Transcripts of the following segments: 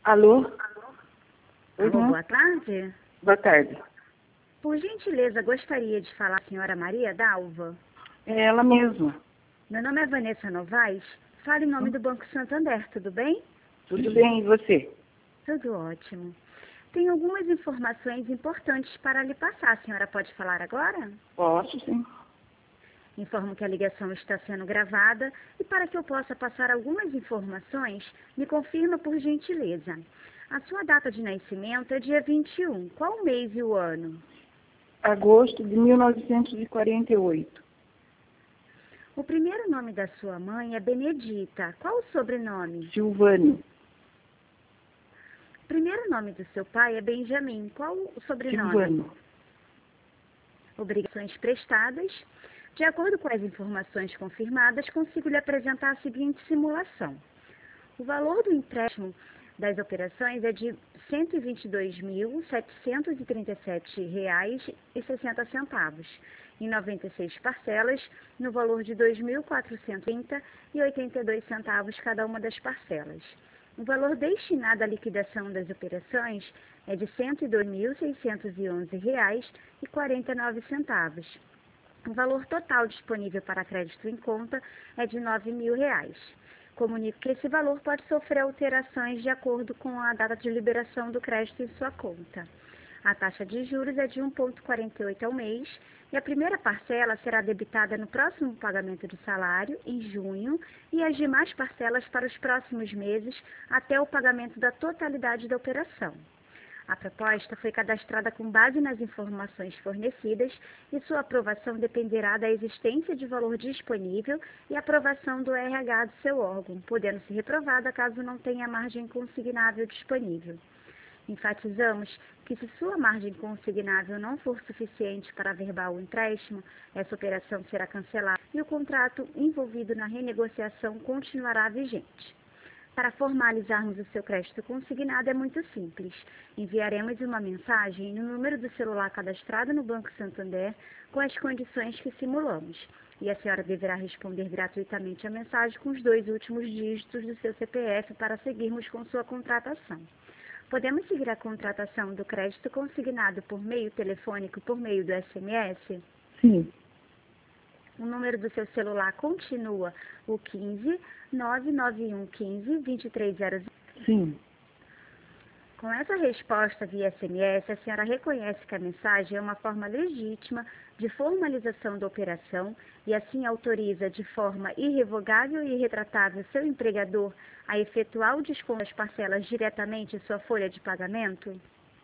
Alô? Alô, Uhum. boa tarde. Boa tarde. Por gentileza, gostaria de falar com a senhora Maria Dalva. É ela mesma. Meu nome é Vanessa Novaes. Falo em nome do Banco Santander, tudo bem? Tudo bem, e você? Tudo ótimo. Tenho algumas informações importantes para lhe passar. A senhora pode falar agora? Posso, sim. Informo que a ligação está sendo gravada e para que eu possa passar algumas informações, me confirma por gentileza. A sua data de nascimento é dia 21. Qual o mês e o ano? Agosto de 1948. O primeiro nome da sua mãe é Benedita. Qual o sobrenome? Silvano. O primeiro nome do seu pai é Benjamin. Qual o sobrenome? Silvano. Obrigações prestadas. De acordo com as informações confirmadas, consigo lhe apresentar a seguinte simulação. O valor do empréstimo das operações é de R$ 122.737,60, em 96 parcelas, no valor de R$ 2.430,82 cada uma das parcelas. O valor destinado à liquidação das operações é de R$ 102.611,49. O valor total disponível para crédito em conta é de R$ 9.000. Comunico que esse valor pode sofrer alterações de acordo com a data de liberação do crédito em sua conta. A taxa de juros é de 1,48 ao mês e a primeira parcela será debitada no próximo pagamento do salário, em junho, e as demais parcelas para os próximos meses até o pagamento da totalidade da operação. A proposta foi cadastrada com base nas informações fornecidas e sua aprovação dependerá da existência de valor disponível e aprovação do RH do seu órgão, podendo ser reprovada caso não tenha margem consignável disponível. Enfatizamos que se sua margem consignável não for suficiente para averbar o empréstimo, essa operação será cancelada e o contrato envolvido na renegociação continuará vigente. Para formalizarmos o seu crédito consignado é muito simples. Enviaremos uma mensagem no número do celular cadastrado no Banco Santander com as condições que simulamos. E a senhora deverá responder gratuitamente a mensagem com os 2 últimos dígitos do seu CPF para seguirmos com sua contratação. Podemos seguir a contratação do crédito consignado por meio telefônico por meio do SMS? Sim. O número do seu celular continua o 15 991 15 2300. Sim. Com essa resposta via SMS, a senhora reconhece que a mensagem é uma forma legítima de formalização da operação e assim autoriza de forma irrevogável e irretratável seu empregador a efetuar o desconto das parcelas diretamente em sua folha de pagamento?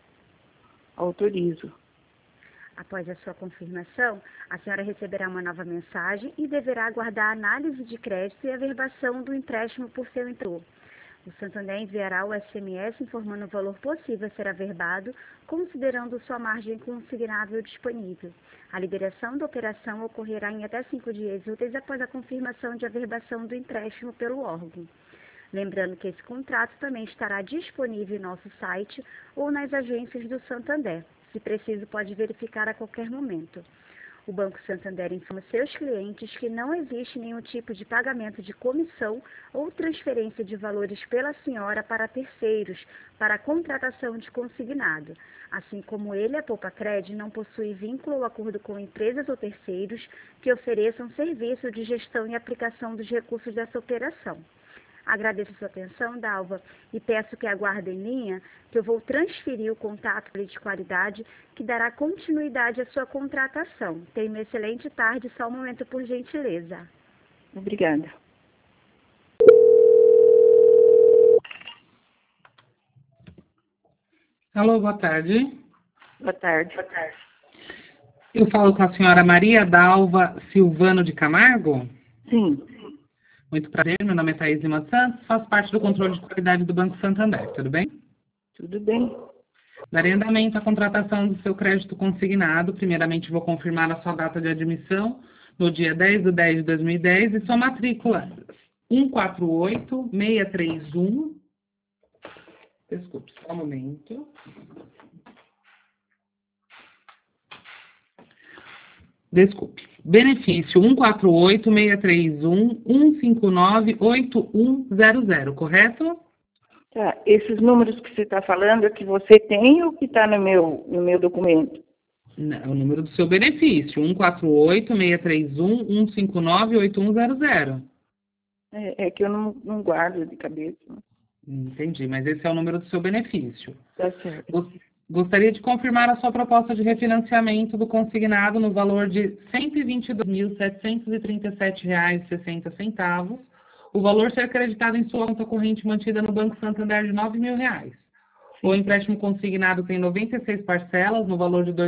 Autorizo. Após a sua confirmação, a senhora receberá uma nova mensagem e deverá aguardar a análise de crédito e a averbação do empréstimo por seu empregador. O Santander enviará o SMS informando o valor possível a ser averbado, considerando sua margem consignável disponível. A liberação da operação ocorrerá em até 5 dias úteis após a confirmação de averbação do empréstimo pelo órgão. Lembrando que esse contrato também estará disponível em nosso site ou nas agências do Santander. Se preciso, pode verificar a qualquer momento. O Banco Santander informa seus clientes que não existe nenhum tipo de pagamento de comissão ou transferência de valores pela senhora para terceiros para a contratação de consignado. Assim como ele, a Poupacred não possui vínculo ou acordo com empresas ou terceiros que ofereçam serviço de gestão e aplicação dos recursos dessa operação. Agradeço a sua atenção, Dalva, e peço que aguarde em linha, que eu vou transferir o contato de qualidade que dará continuidade à sua contratação. Tenha uma excelente tarde, só um momento por gentileza. Obrigada. Alô, boa tarde. Boa tarde. Eu falo com a senhora Maria Dalva Silvano de Camargo. Sim. Muito prazer, meu nome é Thaís Lima Santos, faço parte do controle de qualidade do Banco Santander, tudo bem? Tudo bem. Darei andamento à contratação do seu crédito consignado. Primeiramente, vou confirmar a sua data de admissão no dia 10/10/2010 e sua matrícula 148631. Desculpe, só um momento. Desculpe. Benefício 148631-159-8100, correto? Tá. Esses números que você está falando é que você tem ou que está no meu documento? O número do seu benefício, 148-631-159-8100. É que eu não guardo de cabeça. Entendi, mas esse é o número do seu benefício. Tá certo. Gostaria de confirmar a sua proposta de refinanciamento do consignado no valor de R$ 122.737,60, o valor ser acreditado em sua conta corrente mantida no Banco Santander de R$ 9.000. O empréstimo consignado tem 96 parcelas no valor de R$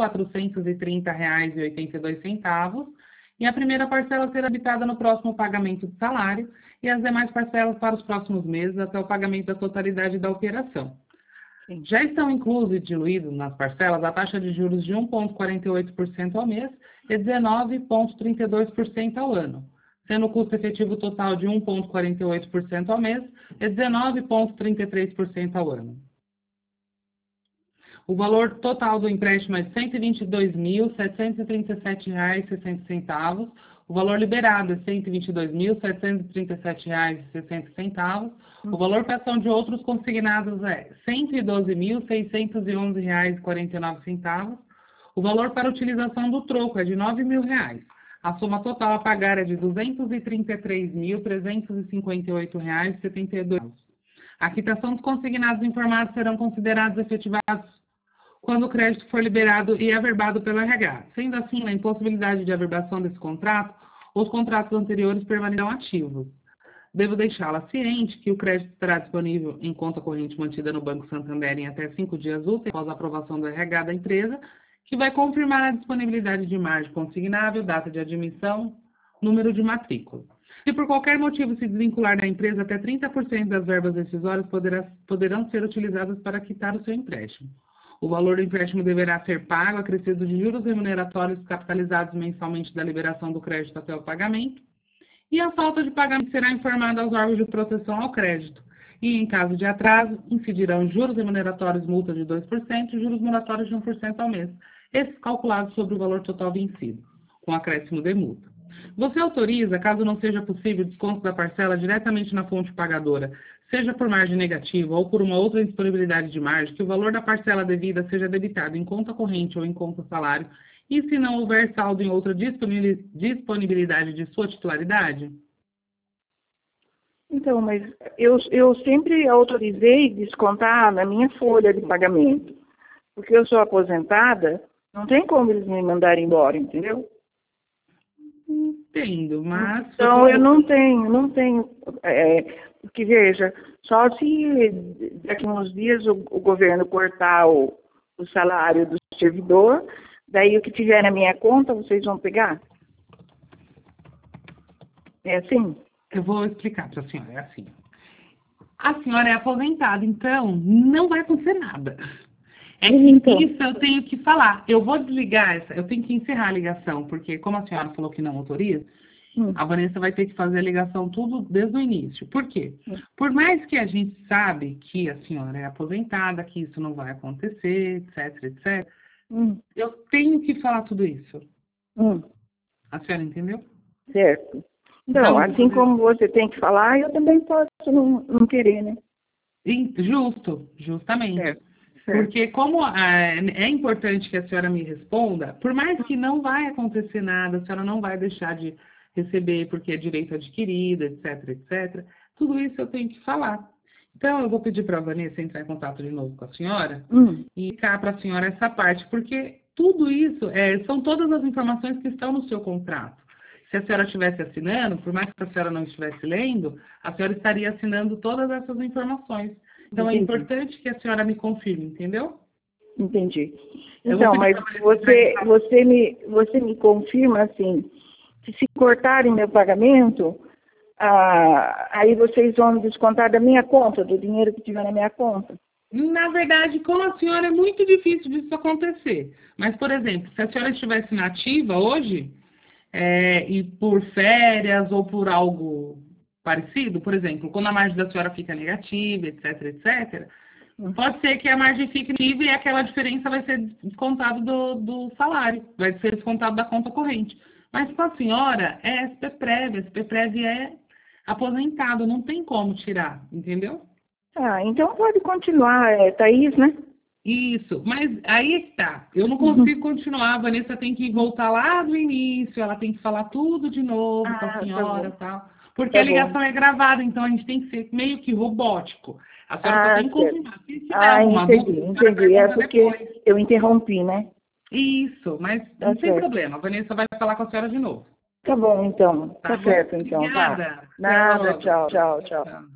2.430,82, e a primeira parcela será habitada no próximo pagamento de salário e as demais parcelas para os próximos meses até o pagamento da totalidade da operação. Sim. Já estão inclusos e diluídos nas parcelas a taxa de juros de 1,48% ao mês e 19,32% ao ano, sendo o custo efetivo total de 1,48% ao mês e 19,33% ao ano. O valor total do empréstimo é de R$ 122.737,60. O valor liberado é R$ 122.737,60. O valor para ação de outros consignados é R$ 112.611,49. O valor para utilização do troco é de R$ 9.000. A soma total a pagar é de R$ 233.358,72. A quitação dos consignados informados serão considerados efetivados quando o crédito for liberado e averbado pelo RH. Sendo assim, na impossibilidade de averbação desse contrato, os contratos anteriores permanecerão ativos. Devo deixá-la ciente que o crédito estará disponível em conta corrente mantida no Banco Santander em até 5 dias úteis após a aprovação do RH da empresa, que vai confirmar a disponibilidade de margem consignável, data de admissão, número de matrícula. Se por qualquer motivo se desvincular da empresa, até 30% das verbas decisórias poderão ser utilizadas para quitar o seu empréstimo. O valor do empréstimo deverá ser pago, acrescido de juros remuneratórios capitalizados mensalmente da liberação do crédito até o pagamento, e a falta de pagamento será informada aos órgãos de proteção ao crédito. E, em caso de atraso, incidirão juros remuneratórios, multa de 2% e juros moratórios de 1% ao mês, esses calculados sobre o valor total vencido, com acréscimo de multa. Você autoriza, caso não seja possível, o desconto da parcela diretamente na fonte pagadora, seja por margem negativa ou por uma outra disponibilidade de margem, que o valor da parcela devida seja debitado em conta corrente ou em conta salário, e se não houver saldo em outra disponibilidade de sua titularidade? Então, mas eu sempre autorizei descontar na minha folha de pagamento. Porque eu sou aposentada, não tem como eles me mandarem embora, entendeu? Entendo, mas... Então, eu não tenho, porque veja, só se daqui a uns dias o governo cortar o salário do servidor, daí o que tiver na minha conta, vocês vão pegar? É assim? Eu vou explicar para a senhora, é assim. A senhora é aposentada, então não vai acontecer nada. É que Então. isso eu tenho que falar. Eu vou desligar eu tenho que encerrar a ligação, porque como a senhora falou que não autoriza, a Vanessa vai ter que fazer a ligação tudo desde o início. Por quê? Por mais que a gente sabe que a senhora é aposentada, que isso não vai acontecer, etc, etc, eu tenho que falar tudo isso. A senhora entendeu? Certo. Então, assim como você tem que falar, eu também posso não querer, né? Justamente. Certo. Porque como é importante que a senhora me responda, por mais que não vai acontecer nada, a senhora não vai deixar de receber porque é direito adquirido, etc, etc, tudo isso eu tenho que falar. Então, eu vou pedir para a Vanessa entrar em contato de novo com a senhora e explicar para a senhora essa parte, porque tudo isso são todas as informações que estão no seu contrato. Se a senhora estivesse assinando, por mais que a senhora não estivesse lendo, a senhora estaria assinando todas essas informações. Então, Entendi. É importante que a senhora me confirme, entendeu? Entendi. Então, mas você me confirma, assim, que se cortarem meu pagamento, aí vocês vão descontar da minha conta, do dinheiro que tiver na minha conta? Na verdade, com a senhora é muito difícil disso acontecer. Mas, por exemplo, se a senhora estivesse na ativa hoje, e por férias ou por algo parecido, por exemplo, quando a margem da senhora fica negativa, etc, etc, pode ser que a margem fique negativa e aquela diferença vai ser descontado do salário, vai ser descontado da conta corrente. Mas com a senhora é SPPREV é aposentado, não tem como tirar, entendeu? Ah, então pode continuar, Thaís, né? Isso, mas aí é que tá. Eu não consigo continuar. A Vanessa tem que voltar lá do início, ela tem que falar tudo de novo com a Tá senhora bom. e tal. Porque Tá a bom. ligação é gravada, então a gente tem que ser meio que robótico. A senhora só tem que Certo. confirmar. Se tiver alguma Entendi, dúvida, a senhora entendi. É pergunta porque depois. eu interrompi, né? Isso, mas Tá não tem certo. problema. A Vanessa vai falar com a senhora de novo. Tá bom, então. Tá Tá bom? certo, então. Tá. Obrigada. Até Nada, logo. tchau, tchau, tchau. Tchau.